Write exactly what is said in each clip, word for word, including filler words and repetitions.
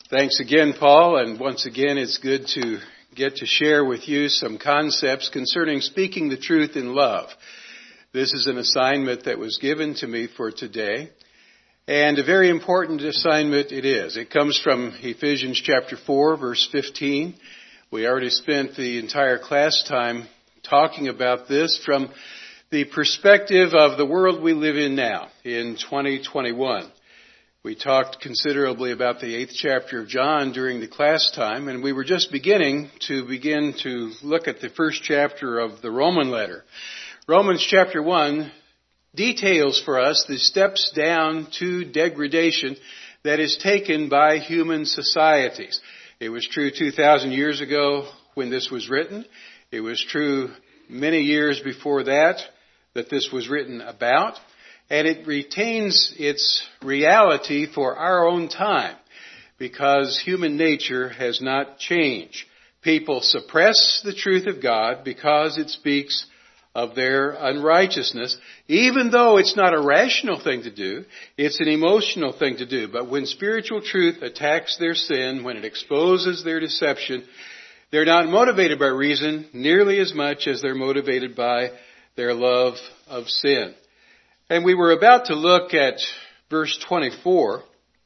Thanks again, Paul, and once again it's good to get to share with you some concepts concerning speaking the truth in love. This is an assignment that was given to me for today, and a very important assignment it is. It comes from Ephesians chapter four, verse fifteen. We already spent the entire class time talking about this from the perspective of the world we live in now, in twenty twenty-one. We talked considerably about the eighth chapter of John during the class time, and we were just beginning to begin to look at the first chapter of the Roman letter. Romans chapter one details for us the steps down to degradation that is taken by human societies. It was true two thousand years ago when this was written. It was true many years before that that this was written about. And it retains its reality for our own time because human nature has not changed. People suppress the truth of God because it speaks of their unrighteousness, even though it's not a rational thing to do, it's an emotional thing to do. But when spiritual truth attacks their sin, when it exposes their deception, they're not motivated by reason nearly as much as they're motivated by their love of sin. And we were about to look at verse twenty-four,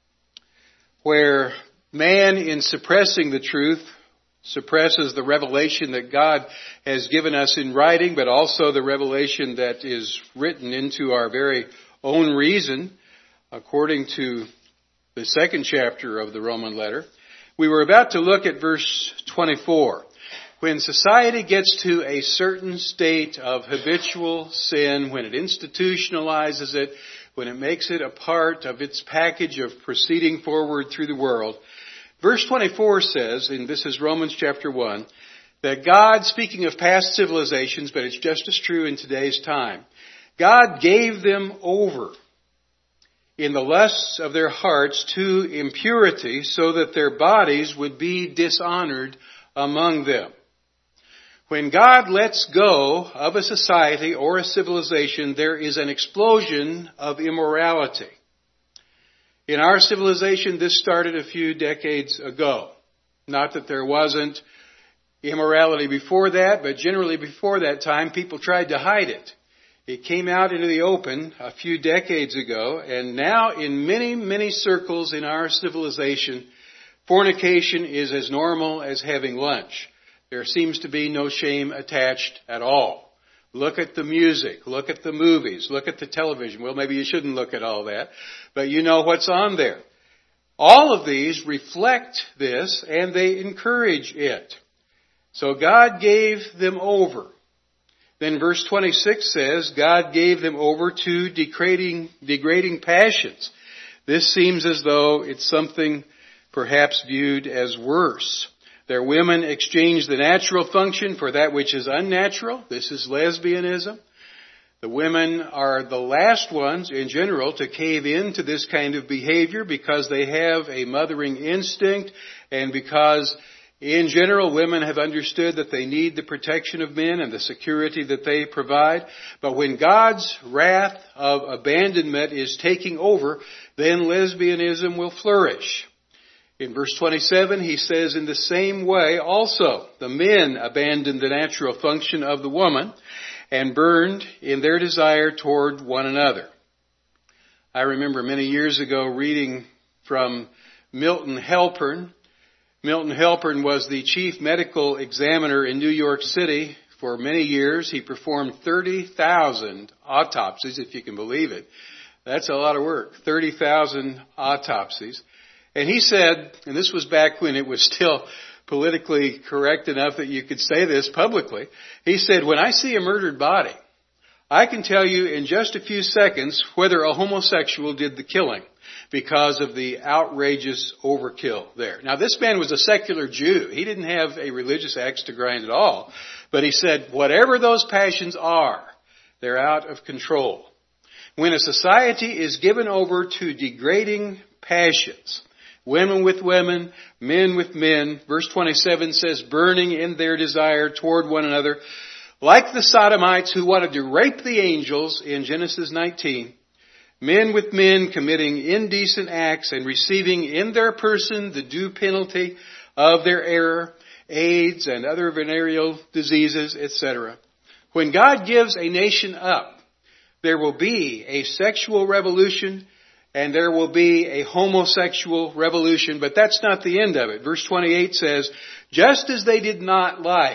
where man, in suppressing the truth, suppresses the revelation that God has given us in writing, but also the revelation that is written into our very own reason, according to the second chapter of the Roman letter. We were about to look at verse twenty-four. When society gets to a certain state of habitual sin, when it institutionalizes it, when it makes it a part of its package of proceeding forward through the world, verse twenty-four says, and this is Romans chapter one, that God, speaking of past civilizations, but it's just as true in today's time, God gave them over in the lusts of their hearts to impurity so that their bodies would be dishonored among them. When God lets go of a society or a civilization, there is an explosion of immorality. In our civilization, this started a few decades ago. Not that there wasn't immorality before that, but generally before that time, people tried to hide it. It came out into the open a few decades ago, and now in many, many circles in our civilization, fornication is as normal as having lunch. There seems to be no shame attached at all. Look at the music. Look at the movies. Look at the television. Well, maybe you shouldn't look at all that, but you know what's on there. All of these reflect this, and they encourage it. So God gave them over. Then verse twenty-six says, God gave them over to degrading, degrading passions. This seems as though it's something perhaps viewed as worse. Their women exchange the natural function for that which is unnatural. This is lesbianism. The women are the last ones in general to cave into this kind of behavior because they have a mothering instinct and because in general women have understood that they need the protection of men and the security that they provide. But when God's wrath of abandonment is taking over, then lesbianism will flourish. In verse twenty-seven, he says, in the same way also, the men abandoned the natural function of the woman and burned in their desire toward one another. I remember many years ago reading from Milton Halpern. Milton Halpern was the chief medical examiner in New York City for many years. He performed thirty thousand autopsies, if you can believe it. That's a lot of work, thirty thousand autopsies. And he said, and this was back when it was still politically correct enough that you could say this publicly. He said, when I see a murdered body, I can tell you in just a few seconds whether a homosexual did the killing because of the outrageous overkill there. Now, this man was a secular Jew. He didn't have a religious axe to grind at all. But he said, whatever those passions are, they're out of control. When a society is given over to degrading passions, women with women, men with men. Verse twenty-seven says, burning in their desire toward one another, like the Sodomites who wanted to rape the angels in Genesis nineteen. men with men committing indecent acts and receiving in their person the due penalty of their error, AIDS and other venereal diseases, et cetera. When God gives a nation up, there will be a sexual revolution and there will be a homosexual revolution, but that's not the end of it. Verse twenty-eight says, just as they did not like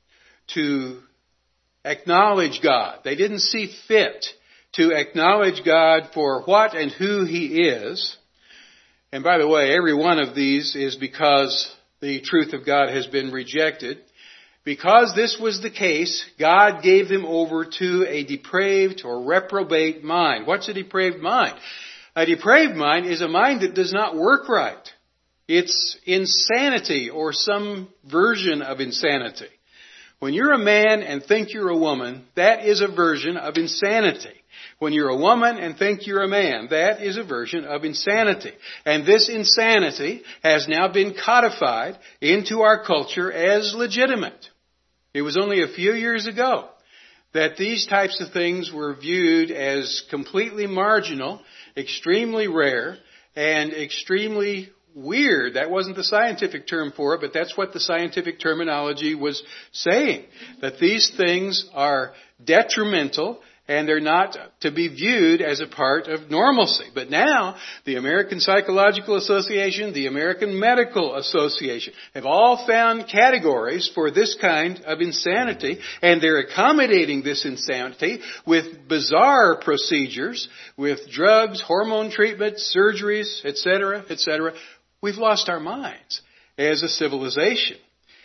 to acknowledge God, they didn't see fit to acknowledge God for what and who He is. And by the way, every one of these is because the truth of God has been rejected. Because this was the case, God gave them over to a depraved or reprobate mind. What's a depraved mind? A depraved mind is a mind that does not work right. It's insanity or some version of insanity. When you're a man and think you're a woman, that is a version of insanity. When you're a woman and think you're a man, that is a version of insanity. And this insanity has now been codified into our culture as legitimate. It was only a few years ago that these types of things were viewed as completely marginal, extremely rare, and extremely weird. That wasn't the scientific term for it, but that's what the scientific terminology was saying. That these things are detrimental and they're not to be viewed as a part of normalcy. But now, the American Psychological Association, the American Medical Association have all found categories for this kind of insanity, and they're accommodating this insanity with bizarre procedures, with drugs, hormone treatments, surgeries, et cetera, et cetera. We've lost our minds as a civilization,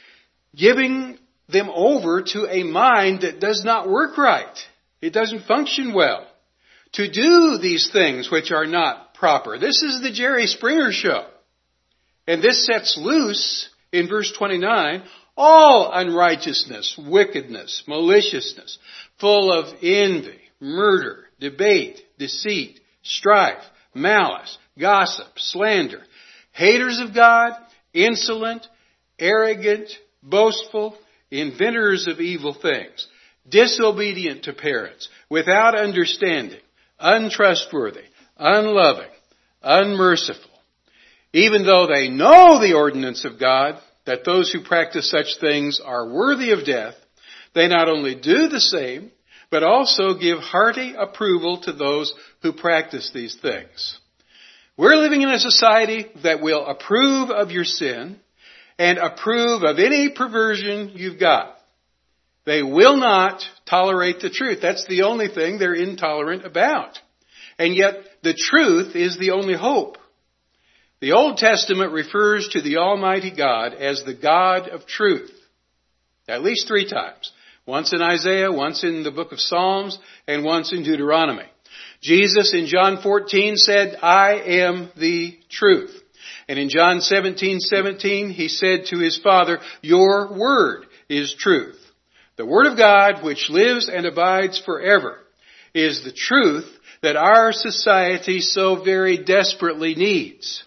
giving them over to a mind that does not work right. It doesn't function well to do these things which are not proper. This is the Jerry Springer show. And this sets loose, in verse twenty-nine, all unrighteousness, wickedness, maliciousness, full of envy, murder, debate, deceit, strife, malice, gossip, slander, haters of God, insolent, arrogant, boastful, inventors of evil things, disobedient to parents, without understanding, untrustworthy, unloving, unmerciful. Even though they know the ordinance of God, that those who practice such things are worthy of death, they not only do the same, but also give hearty approval to those who practice these things. We're living in a society that will approve of your sin and approve of any perversion you've got. They will not tolerate the truth. That's the only thing they're intolerant about. And yet, the truth is the only hope. The Old Testament refers to the Almighty God as the God of truth. At least three times. Once in Isaiah, once in the book of Psalms, and once in Deuteronomy. Jesus in John fourteen said, I am the truth. And in John seventeen seventeen, he said to his Father, your word is truth. The Word of God, which lives and abides forever, is the truth that our society so very desperately needs.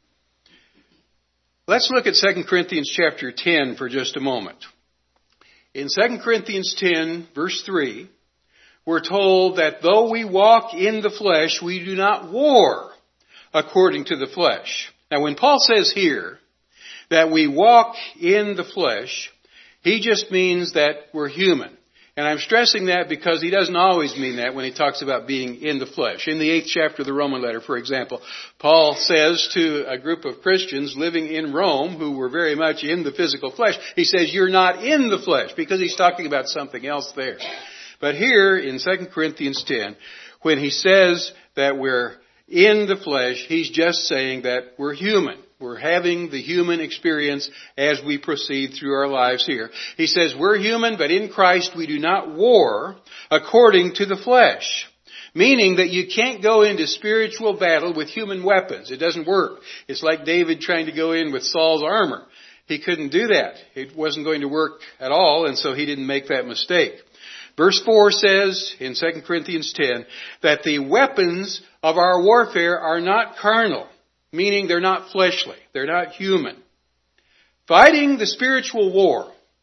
Let's look at Second Corinthians chapter ten for just a moment. In Second Corinthians ten, verse three, we're told that though we walk in the flesh, we do not war according to the flesh. Now, when Paul says here that we walk in the flesh, he just means that we're human. And I'm stressing that because he doesn't always mean that when he talks about being in the flesh. In the eighth chapter of the Roman letter, for example, Paul says to a group of Christians living in Rome who were very much in the physical flesh, he says, you're not in the flesh, because he's talking about something else there. But here in Second Corinthians ten, when he says that we're in the flesh, he's just saying that we're human. We're having the human experience as we proceed through our lives here. He says we're human, but in Christ we do not war according to the flesh. Meaning that you can't go into spiritual battle with human weapons. It doesn't work. It's like David trying to go in with Saul's armor. He couldn't do that. It wasn't going to work at all, and so he didn't make that mistake. Verse four says in Second Corinthians ten that the weapons of our warfare are not carnal. Meaning they're not fleshly. They're not human. Fighting the spiritual war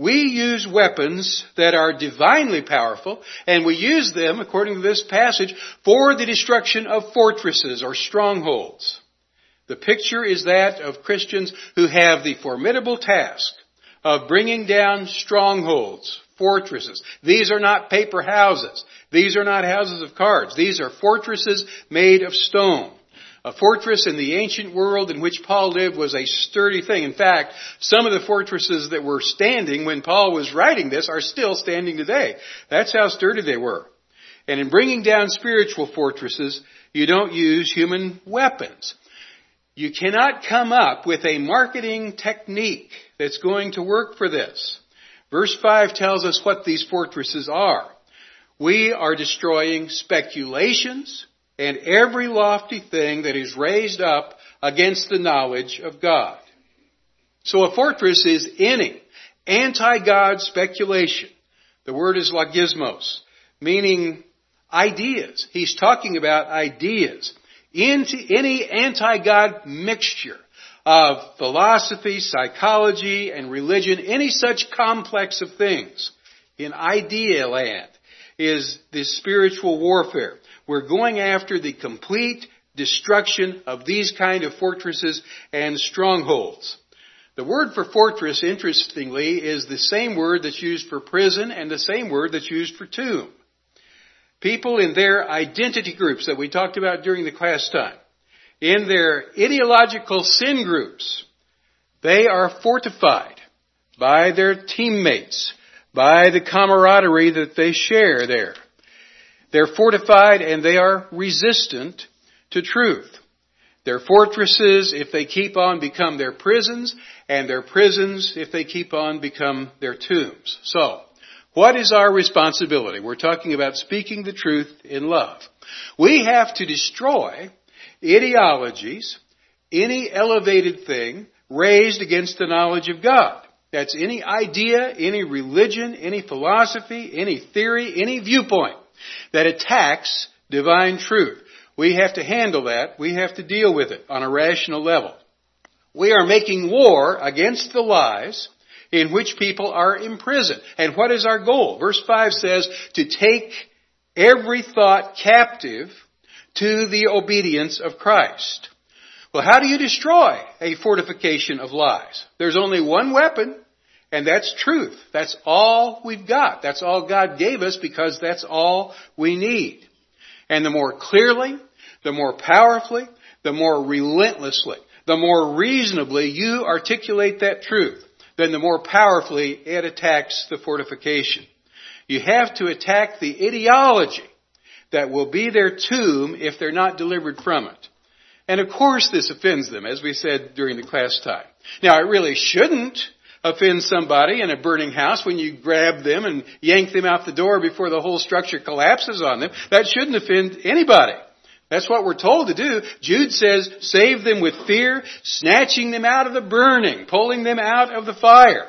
We use weapons that are divinely powerful, and we use them, according to this passage, for the destruction of fortresses or strongholds. The picture is that of Christians who have the formidable task of bringing down strongholds, fortresses. These are not paper houses. These are not houses of cards. These are fortresses made of stone. A fortress in the ancient world in which Paul lived was a sturdy thing. In fact, some of the fortresses that were standing when Paul was writing this are still standing today. That's how sturdy they were. And in bringing down spiritual fortresses, you don't use human weapons. You cannot come up with a marketing technique that's going to work for this. Verse five tells us what these fortresses are. We are destroying speculations and every lofty thing that is raised up against the knowledge of God. So a fortress is any anti-God speculation. The word is logismos, meaning ideas. He's talking about ideas. Into any anti-God mixture of philosophy, psychology, and religion, any such complex of things in idea land is this spiritual warfare. We're going after the complete destruction of these kind of fortresses and strongholds. The word for fortress, interestingly, is the same word that's used for prison and the same word that's used for tomb. People in their identity groups that we talked about during the class time, in their ideological sin groups, they are fortified by their teammates, by the camaraderie that they share there. They're fortified and they are resistant to truth. Their fortresses, if they keep on, become their prisons, and their prisons, if they keep on, become their tombs. So, what is our responsibility? We're talking about speaking the truth in love. We have to destroy ideologies, any elevated thing raised against the knowledge of God. That's any idea, any religion, any philosophy, any theory, any viewpoint that attacks divine truth. We have to handle that. We have to deal with it on a rational level. We are making war against the lies in which people are imprisoned. And what is our goal? Verse five says to take every thought captive to the obedience of Christ. Well, how do you destroy a fortification of lies? There's only one weapon, and that's truth. That's all we've got. That's all God gave us because that's all we need. And the more clearly, the more powerfully, the more relentlessly, the more reasonably you articulate that truth, then the more powerfully it attacks the fortification. You have to attack the ideology that will be their tomb if they're not delivered from it. And of course this offends them, as we said during the class time. Now it really shouldn't offend somebody in a burning house when you grab them and yank them out the door before the whole structure collapses on them. That shouldn't offend anybody. That's what we're told to do. Jude says, save them with fear, snatching them out of the burning, pulling them out of the fire.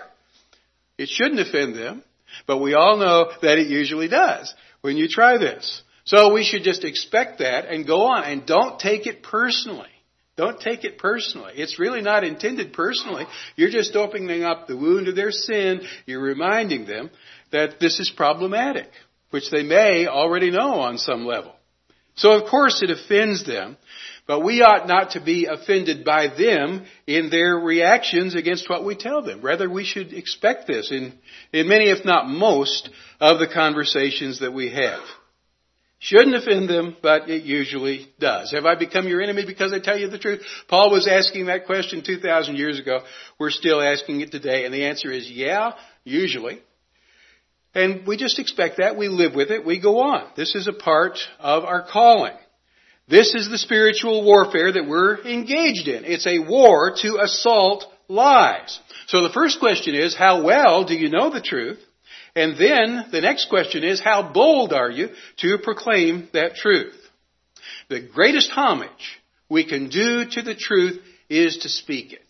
It shouldn't offend them, but we all know that it usually does when you try this. So we should just expect that and go on, and don't take it personally. Don't take it personally. It's really not intended personally. You're just opening up the wound of their sin. You're reminding them that this is problematic, which they may already know on some level. So of course it offends them, but we ought not to be offended by them in their reactions against what we tell them. Rather, we should expect this in, in many, if not most, of the conversations that we have. Shouldn't offend them, but it usually does. Have I become your enemy because I tell you the truth? Paul was asking that question two thousand years ago. We're still asking it today, and the answer is yeah, usually. And we just expect that. We live with it. We go on. This is a part of our calling. This is the spiritual warfare that we're engaged in. It's a war to assault lies. So the first question is, how well do you know the truth? And then the next question is, how bold are you to proclaim that truth? The greatest homage we can do to the truth is to speak it.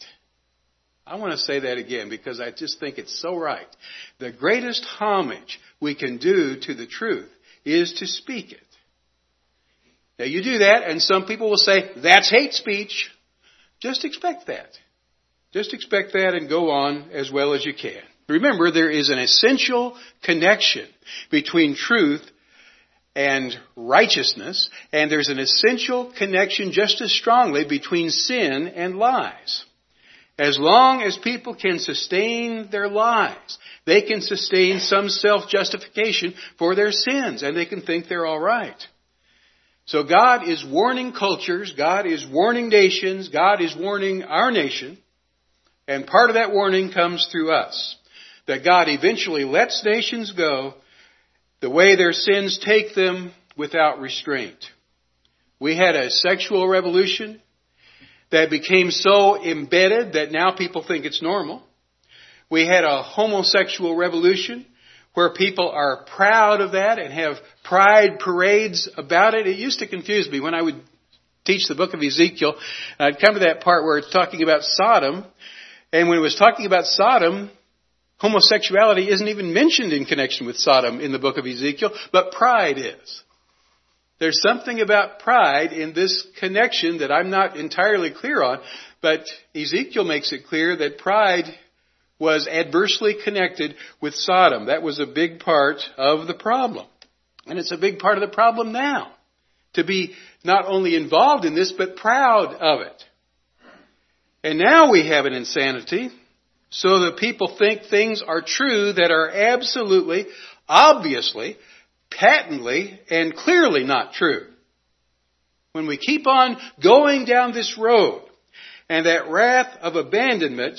I want to say that again because I just think it's so right. The greatest homage we can do to the truth is to speak it. Now you do that and some people will say, that's hate speech. Just expect that. Just expect that and go on as well as you can. Remember, there is an essential connection between truth and righteousness, and there's an essential connection just as strongly between sin and lies. As long as people can sustain their lies, they can sustain some self-justification for their sins, and they can think they're all right. So God is warning cultures, God is warning nations, God is warning our nation, and part of that warning comes through us. That God eventually lets nations go the way their sins take them without restraint. We had a sexual revolution that became so embedded that now people think it's normal. We had a homosexual revolution where people are proud of that and have pride parades about it. It used to confuse me when I would teach the book of Ezekiel. I'd come to that part where it's talking about Sodom. And when it was talking about Sodom, homosexuality isn't even mentioned in connection with Sodom in the book of Ezekiel, but pride is. There's something about pride in this connection that I'm not entirely clear on, but Ezekiel makes it clear that pride was adversely connected with Sodom. That was a big part of the problem. And it's a big part of the problem now, to be not only involved in this, but proud of it. And now we have an insanity so that people think things are true that are absolutely, obviously, patently, and clearly not true. When we keep on going down this road, and that wrath of abandonment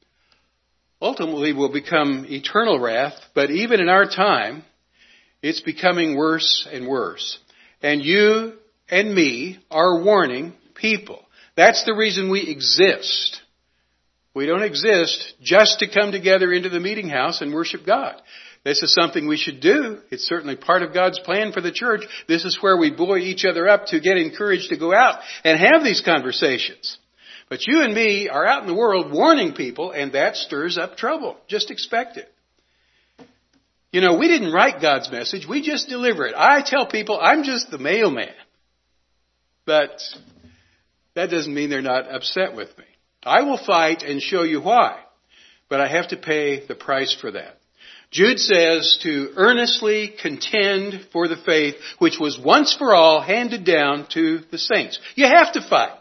ultimately will become eternal wrath, but even in our time, it's becoming worse and worse. And you and me are warning people. That's the reason we exist. We don't exist just to come together into the meeting house and worship God. This is something we should do. It's certainly part of God's plan for the church. This is where we buoy each other up to get encouraged to go out and have these conversations. But you and me are out in the world warning people, and that stirs up trouble. Just expect it. You know, we didn't write God's message. We just deliver it. I tell people I'm just the mailman. But that doesn't mean they're not upset with me. I will fight and show you why. But I have to pay the price for that. Jude says to earnestly contend for the faith which was once for all handed down to the saints. You have to fight.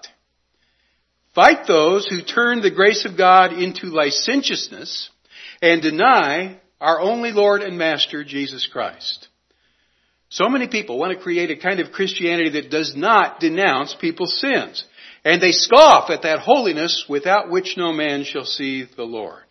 Fight those who turn the grace of God into licentiousness and deny our only Lord and Master, Jesus Christ. So many people want to create a kind of Christianity that does not denounce people's sins. And they scoff at that holiness without which no man shall see the Lord.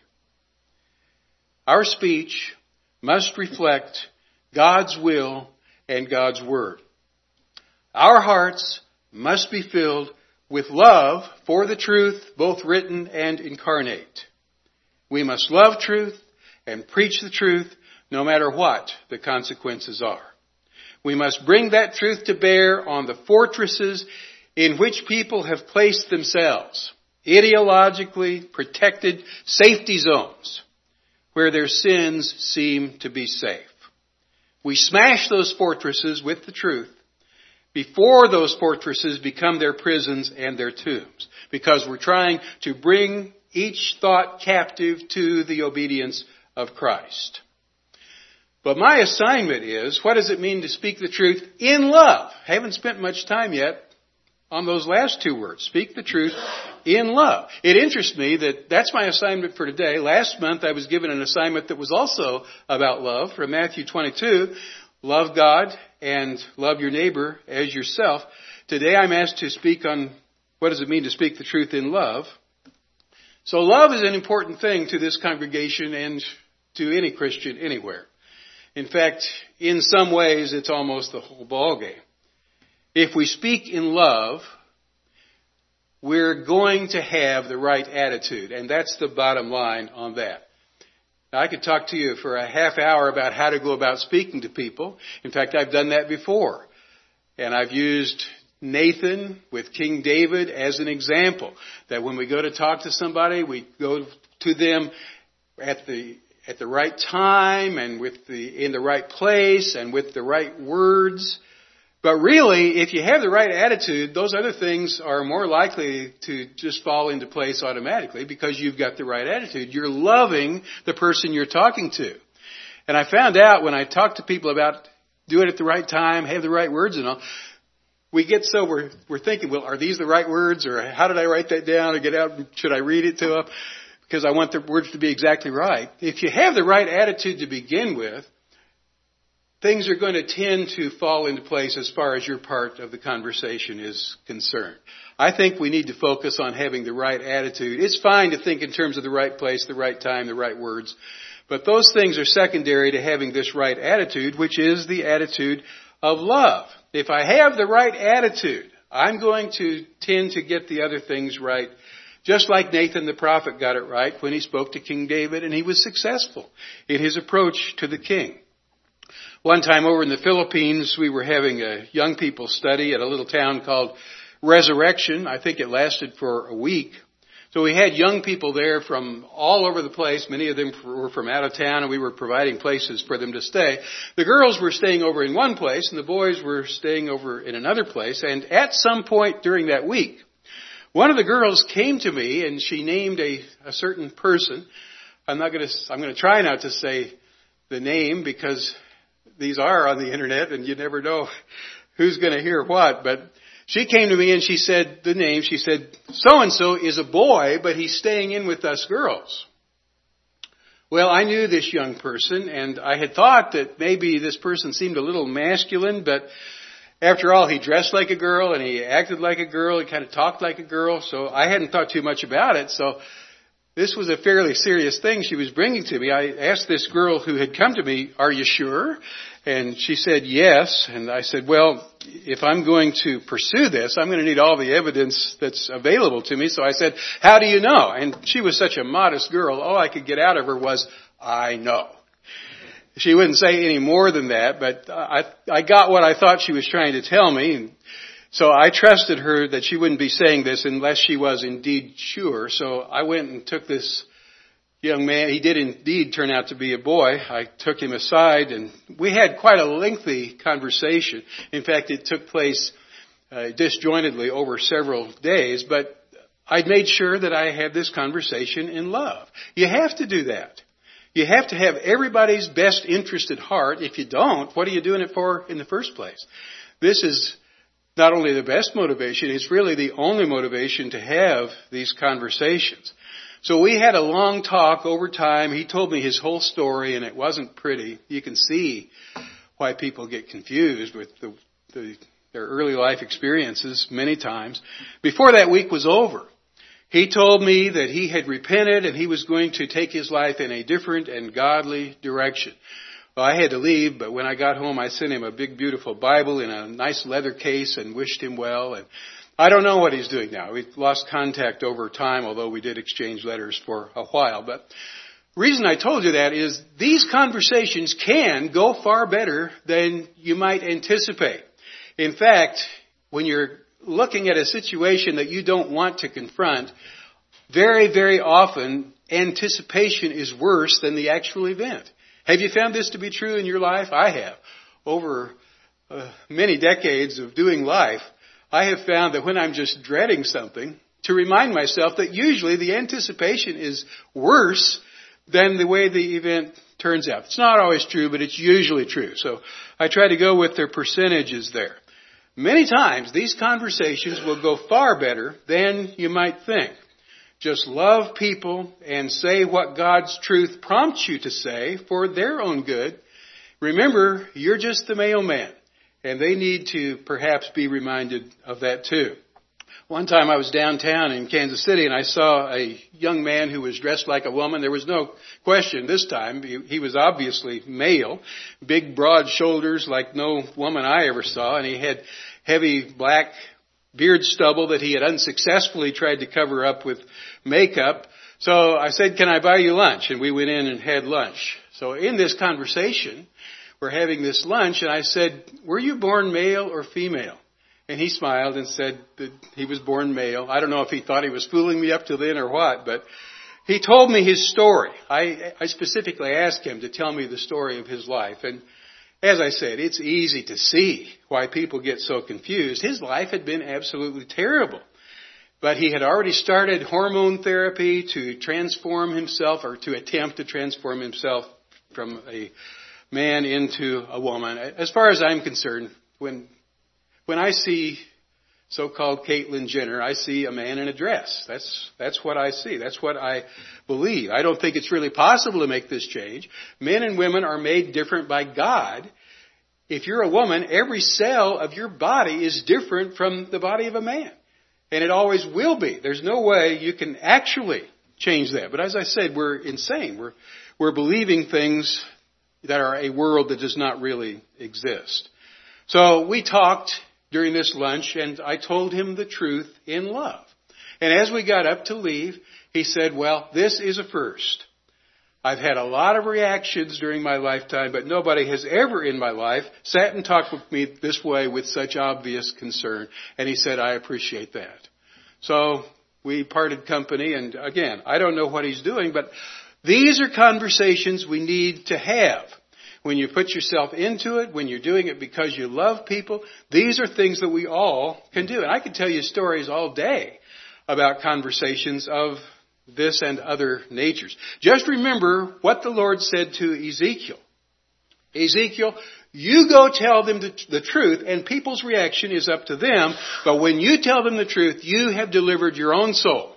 Our speech must reflect God's will and God's word. Our hearts must be filled with love for the truth, both written and incarnate. We must love truth and preach the truth no matter what the consequences are. We must bring that truth to bear on the fortresses in which people have placed themselves, ideologically protected safety zones where their sins seem to be safe. We smash those fortresses with the truth before those fortresses become their prisons and their tombs, because we're trying to bring each thought captive to the obedience of Christ. But my assignment is, what does it mean to speak the truth in love? I haven't spent much time yet on those last two words. Speak the truth in love. It interests me that that's my assignment for today. Last month I was given an assignment that was also about love from Matthew twenty-two. Love God and love your neighbor as yourself. Today I'm asked to speak on what does it mean to speak the truth in love. So love is an important thing to this congregation and to any Christian anywhere. In fact, in some ways it's almost the whole ballgame. If we speak in love, we're going to have the right attitude. And that's the bottom line on that. Now, I could talk to you for a half hour about how to go about speaking to people. In fact, I've done that before. And I've used Nathan with King David as an example. That when we go to talk to somebody, we go to them at the at the right time and with the in the right place and with the right words. But really, if you have the right attitude, those other things are more likely to just fall into place automatically because you've got the right attitude. You're loving the person you're talking to. And I found out when I talk to people about do it at the right time, have the right words and all, we get so we're, we're thinking, well, are these the right words? Or how did I write that down or get out? Should I read it to them? Because I want the words to be exactly right. If you have the right attitude to begin with, things are going to tend to fall into place as far as your part of the conversation is concerned. I think we need to focus on having the right attitude. It's fine to think in terms of the right place, the right time, the right words. But those things are secondary to having this right attitude, which is the attitude of love. If I have the right attitude, I'm going to tend to get the other things right. Just like Nathan the prophet got it right when he spoke to King David, and he was successful in his approach to the king. One time over in the Philippines, we were having a young people study at a little town called Resurrection. I think it lasted for a week. So we had young people there from all over the place. Many of them were from out of town, and we were providing places for them to stay. The girls were staying over in one place, and the boys were staying over in another place. And at some point during that week, one of the girls came to me, and she named a, a certain person. I'm not going to. I'm going to try not to say the name because these are on the internet and you never know who's going to hear what. But she came to me and she said the name. She said, so-and-so is a boy, but he's staying in with us girls. Well, I knew this young person and I had thought that maybe this person seemed a little masculine, but after all, he dressed like a girl and he acted like a girl. He kind of talked like a girl. So I hadn't thought too much about it. So this was a fairly serious thing she was bringing to me. I asked this girl who had come to me, are you sure? And she said, yes. And I said, well, if I'm going to pursue this, I'm going to need all the evidence that's available to me. So I said, how do you know? And she was such a modest girl. All I could get out of her was, I know. She wouldn't say any more than that, but I, I got what I thought she was trying to tell me. And so I trusted her that she wouldn't be saying this unless she was indeed sure. So I went and took this young man. He did indeed turn out to be a boy. I took him aside and we had quite a lengthy conversation. In fact, it took place uh, disjointedly over several days, but I'd made sure that I had this conversation in love. You have to do that. You have to have everybody's best interest at heart. If you don't, what are you doing it for in the first place? This is not only the best motivation, it's really the only motivation to have these conversations. So we had a long talk over time. He told me his whole story, and it wasn't pretty. You can see why people get confused with the, the, their early life experiences many times. Before that week was over, he told me that he had repented and he was going to take his life in a different and godly direction. Well, I had to leave, but when I got home, I sent him a big, beautiful Bible in a nice leather case and wished him well. And I don't know what he's doing now. We've lost contact over time, although we did exchange letters for a while. But the reason I told you that is these conversations can go far better than you might anticipate. In fact, when you're looking at a situation that you don't want to confront, very, very often anticipation is worse than the actual event. Have you found this to be true in your life? I have. Over uh, many decades of doing life, I have found that when I'm just dreading something, to remind myself that usually the anticipation is worse than the way the event turns out. It's not always true, but it's usually true. So I try to go with their percentages there. Many times these conversations will go far better than you might think. Just love people and say what God's truth prompts you to say for their own good. Remember, you're just the mailman, and they need to perhaps be reminded of that too. One time I was downtown in Kansas City and I saw a young man who was dressed like a woman. There was no question this time. He was obviously male, big broad shoulders like no woman I ever saw, and he had heavy black beard stubble that he had unsuccessfully tried to cover up with makeup. So I said, can I buy you lunch? And we went in and had lunch. So in this conversation, we're having this lunch, and I said, were you born male or female? And he smiled and said that he was born male. I don't know if he thought he was fooling me up to then or what, but he told me his story. I, I specifically asked him to tell me the story of his life. And as I said, it's easy to see why people get so confused. His life had been absolutely terrible. But he had already started hormone therapy to transform himself, or to attempt to transform himself from a man into a woman. As far as I'm concerned, when when I see so-called Caitlyn Jenner, I see a man in a dress. That's that's what I see. That's what I believe. I don't think it's really possible to make this change. Men and women are made different by God. If you're a woman, every cell of your body is different from the body of a man. And it always will be. There's no way you can actually change that. But as I said, we're insane. We're, we're believing things that are a world that does not really exist. So we talked during this lunch, and I told him the truth in love. And as we got up to leave, he said, well, this is a first. I've had a lot of reactions during my lifetime, but nobody has ever in my life sat and talked with me this way with such obvious concern. And he said, I appreciate that. So we parted company, and again, I don't know what he's doing, but these are conversations we need to have. When you put yourself into it, when you're doing it because you love people, these are things that we all can do. And I could tell you stories all day about conversations of this and other natures. Just remember what the Lord said to Ezekiel. Ezekiel, you go tell them the, the truth, and people's reaction is up to them. But when you tell them the truth, you have delivered your own soul.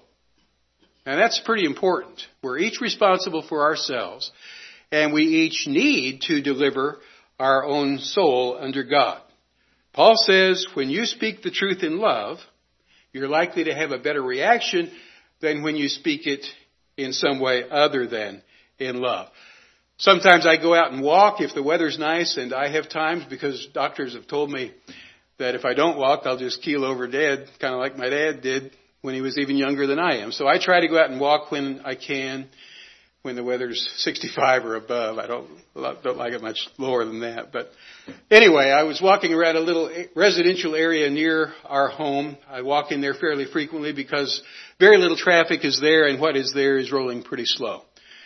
And that's pretty important. We're each responsible for ourselves, and we each need to deliver our own soul under God. Paul says, when you speak the truth in love, you're likely to have a better reaction than when you speak it in some way other than in love. Sometimes I go out and walk if the weather's nice, and I have times, because doctors have told me that if I don't walk, I'll just keel over dead, kind of like my dad did when he was even younger than I am. So I try to go out and walk when I can, when the weather's sixty-five or above. I don't don't like it much lower than that. But anyway, I was walking around a little residential area near our home. I walk in there fairly frequently because very little traffic is there, and what is there is rolling pretty slow.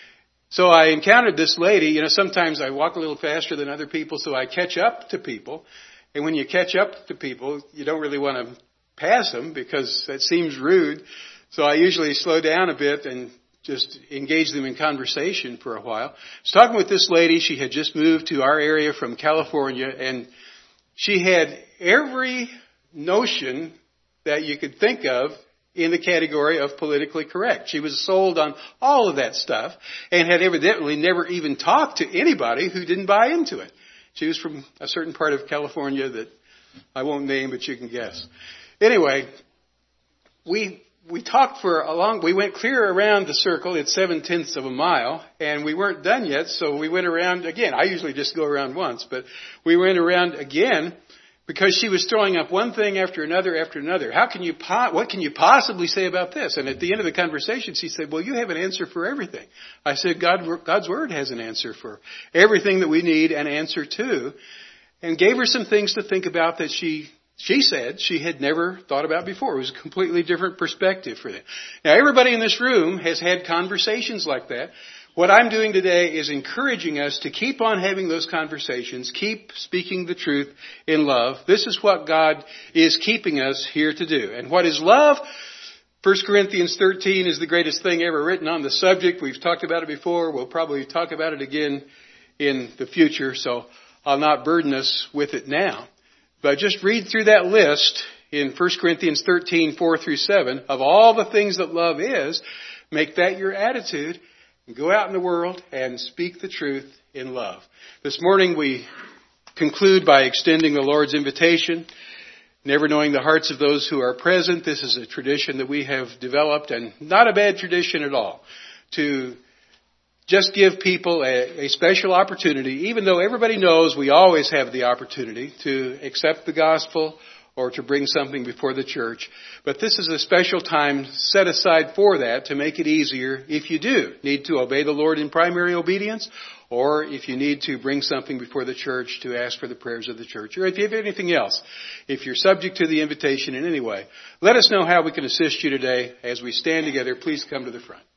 So I encountered this lady. You know, sometimes I walk a little faster than other people, so I catch up to people. And when you catch up to people, you don't really want to pass them because that seems rude. So I usually slow down a bit and just engage them in conversation for a while. I was talking with this lady. She had just moved to our area from California, and she had every notion that you could think of in the category of politically correct. She was sold on all of that stuff and had evidently never even talked to anybody who didn't buy into it. She was from a certain part of California that I won't name, but you can guess. Anyway, we we talked for a long, we went clear around the circle. It's seven tenths of a mile, and we weren't done yet, so we went around again. I usually just go around once, but we went around again because she was throwing up one thing after another after another. How can you, po- what can you possibly say about this? And at the end of the conversation, she said, well, you have an answer for everything. I said, God, God's Word has an answer for everything that we need an answer to, and gave her some things to think about that she She said she had never thought about before. It was a completely different perspective for them. Now, everybody in this room has had conversations like that. What I'm doing today is encouraging us to keep on having those conversations, keep speaking the truth in love. This is what God is keeping us here to do. And what is love? First Corinthians thirteen is the greatest thing ever written on the subject. We've talked about it before. We'll probably talk about it again in the future, so I'll not burden us with it now. But just read through that list in First Corinthians thirteen, four through seven, of all the things that love is. Make that your attitude. And go out in the world and speak the truth in love. This morning we conclude by extending the Lord's invitation, never knowing the hearts of those who are present. This is a tradition that we have developed, and not a bad tradition at all, to just give people a, a special opportunity, even though everybody knows we always have the opportunity to accept the gospel or to bring something before the church. But this is a special time set aside for that to make it easier if you do need to obey the Lord in primary obedience, or if you need to bring something before the church to ask for the prayers of the church, or if you have anything else. If you're subject to the invitation in any way, let us know how we can assist you today as we stand together. Please come to the front.